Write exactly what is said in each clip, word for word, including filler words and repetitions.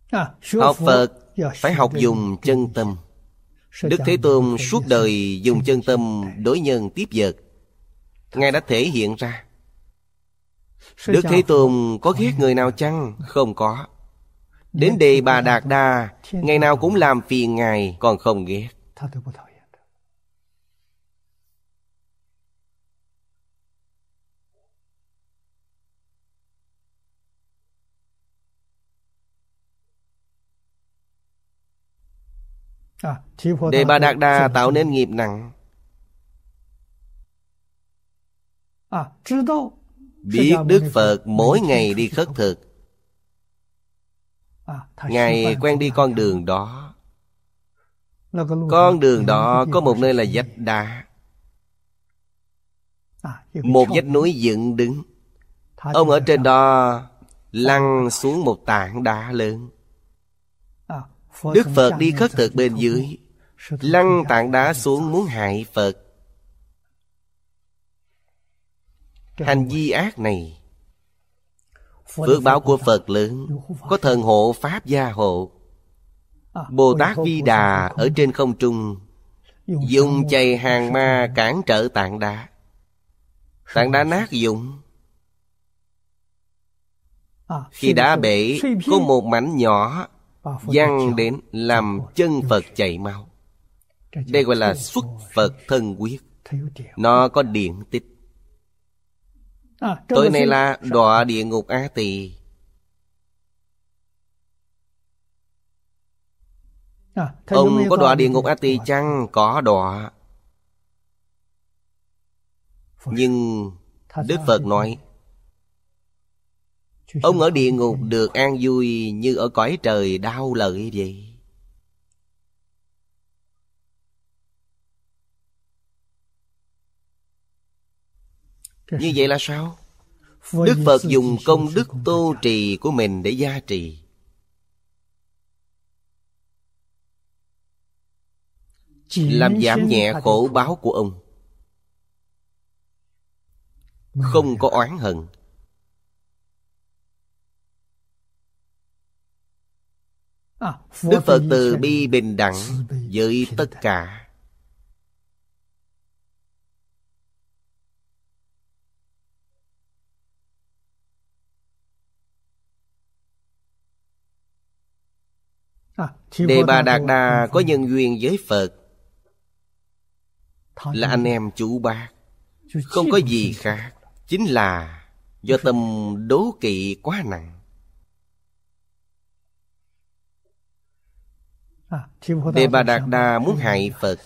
Học Phật phải học dùng chân tâm. Đức Thế Tôn suốt đời dùng chân tâm đối nhân tiếp vật. Ngài đã thể hiện ra. Đức Thế Tôn có ghét người nào chăng? Không có. Đến Đề Bà Đạt Đa, ngày nào cũng làm phiền Ngài, còn không ghét. Đề Bà Đạt Đa tạo nên nghiệp nặng. Biết Đức Phật mỗi ngày đi khất thực, Ngài quen đi con đường đó. Con đường đó có một nơi là vách đá, một vách núi dựng đứng. Ông ở trên đó lăn xuống một tảng đá lớn. Đức Phật đi khất thực bên dưới, lăn tảng đá xuống muốn hại Phật. Hành vi ác này, phước báo của Phật lớn, có thần hộ Pháp gia hộ. Bồ Tát Vi Đà ở trên không trung dùng chày hàng ma cản trở tảng đá. Tảng đá nát vụn. Khi đá bể, có một mảnh nhỏ văng đến làm chân Phật chảy máu. Đây gọi là xuất Phật thân quyết. Nó có điện tích. Tội này là đọa địa ngục A Tỳ. Ông có đọa địa ngục A Tỳ chăng? Có đọa. Nhưng Đức Phật nói, ông ở địa ngục được an vui như ở cõi trời đau lợi vậy. Như vậy là sao? Đức Phật dùng công đức tô trì của mình để gia trì. Làm giảm nhẹ khổ báo của ông. Không có oán hận. Đức Phật từ bi bình đẳng với tất cả. Đề Bà Đạt Đa có nhân duyên với Phật, là anh em chú bác, không có gì khác. Chính là do tâm đố kỵ quá nặng. Đề Bà Đạt Đa muốn hại Phật.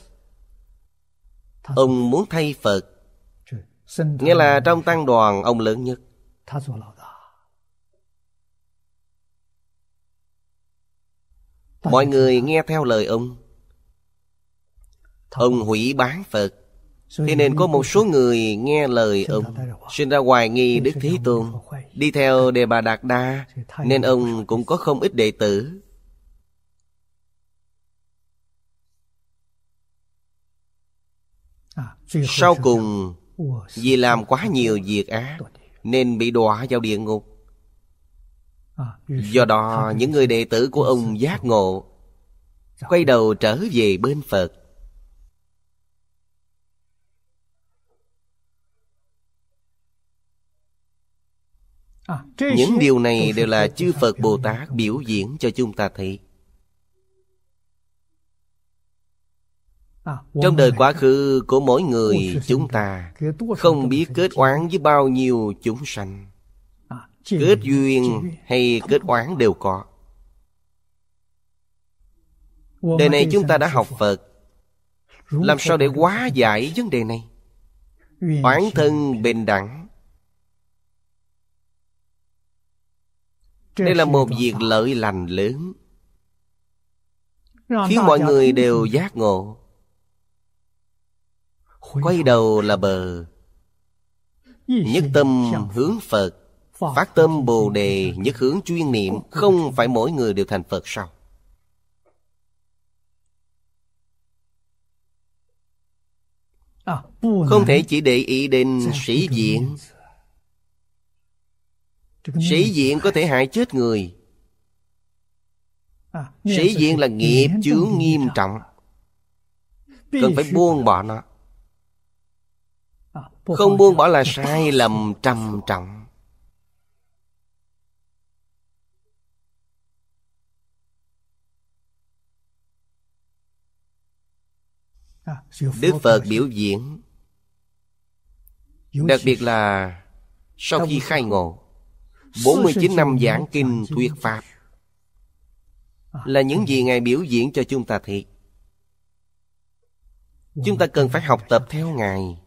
Ông muốn thay Phật, nghĩa là trong tăng đoàn ông lớn nhất. Mọi người nghe theo lời ông. Ông hủy bán Phật. Thế nên có một số người nghe lời ông, sinh ra hoài nghi Đức Thế Tôn, đi theo Đề Bà Đạt Đa, nên ông cũng có không ít đệ tử. Sau cùng, vì làm quá nhiều việc ác nên bị đọa vào địa ngục. Do đó những người đệ tử của ông giác ngộ, quay đầu trở về bên Phật. Những điều này đều là chư Phật Bồ Tát biểu diễn cho chúng ta thấy. Trong đời quá khứ của mỗi người chúng ta, không biết kết oán với bao nhiêu chúng sanh. Kết duyên hay kết oán đều có. Đời này chúng ta đã học Phật, làm sao để hóa giải vấn đề này? Oán thân bình đẳng, đây là một việc lợi lành lớn, khiến mọi người đều giác ngộ, quay đầu là bờ. Nhất tâm hướng Phật, phát tâm Bồ Đề, nhất hướng chuyên niệm. Không phải mỗi người đều thành Phật sao? Không thể chỉ để ý đến sĩ diện. Sĩ diện có thể hại chết người. Sĩ diện là nghiệp chướng nghiêm trọng, cần phải buông bỏ nó. Không buông bỏ là sai lầm trầm trọng. Đức Phật biểu diễn, đặc biệt là sau khi khai ngộ, bốn mươi chín năm giảng kinh thuyết pháp, là những gì Ngài biểu diễn cho chúng ta thấy. Chúng ta cần phải học tập theo Ngài.